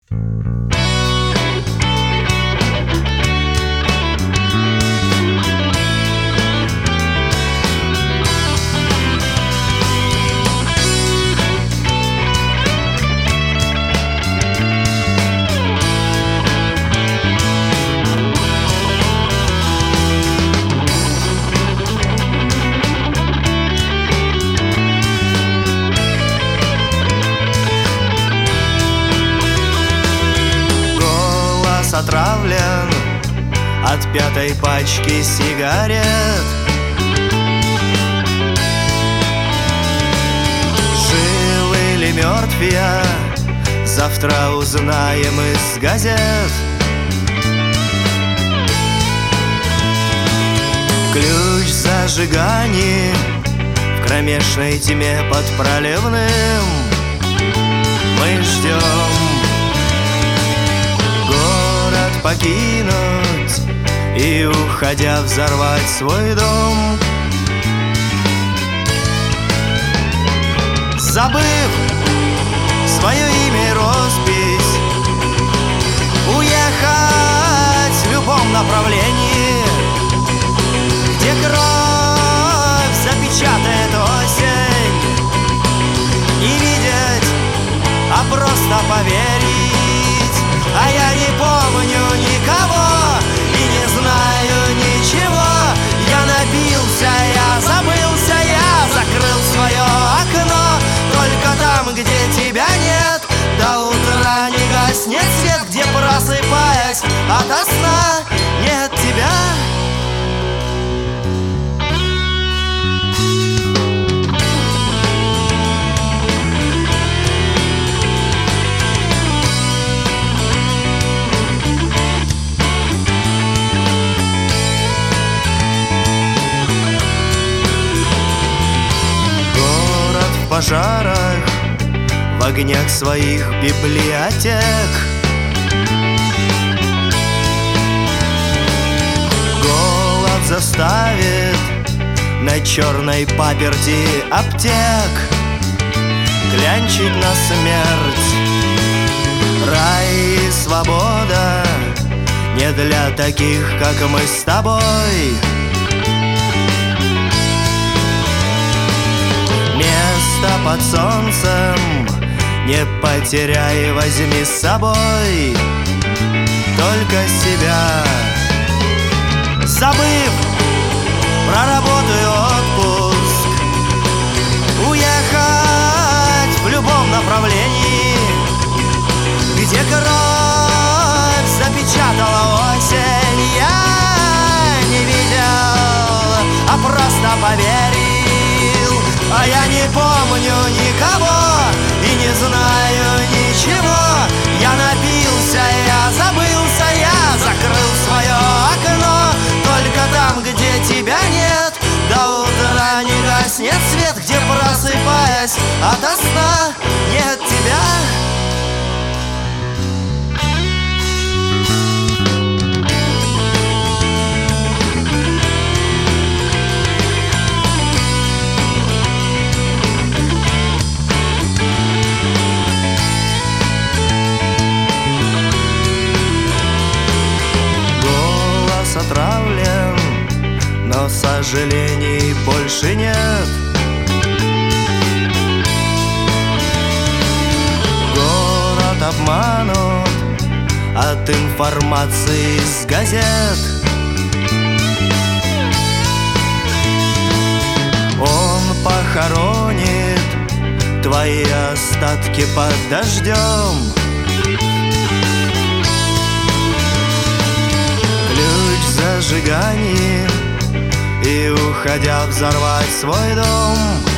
Отравлен от пятой пачки сигарет. Жив или мертв я, завтра узнаем из газет. Ключ зажиганий в кромешной тьме под проливным мы ждем. Покинуть и, уходя, взорвать свой дом. Забыв свое имя и роспись, уехать в любом направлении, где кровь запечатает осень. Не видеть, а просто поверить. А я не помню никого и не знаю ничего. Я напился, я забылся, я закрыл свое окно. Только там, где тебя нет, до утра не гаснет свет, где, просыпаясь ото сна, нет тебя. В пожарах, в огнях своих библиотек. Голод заставит на черной паперти аптек клянчить на смерть. Рай и свобода не для таких, как мы с тобой. Под солнцем не потеряй, возьми с собой только себя. Забыв про работу и отпуск, уехать в любом направлении, где кровь запечатала осень. Я не видел, а просто поверил. А я не помню никого и не знаю ничего. Я напился, я забылся, я закрыл свое окно. Только там, где тебя нет, до утра не гаснет свет, где, просыпаясь ото сна, нет тебя. Отравлен, но сожалений больше нет. Город обманут от информации из газет. Он похоронит твои остатки под дождем. Зажигание и, уходя, взорвать свой дом.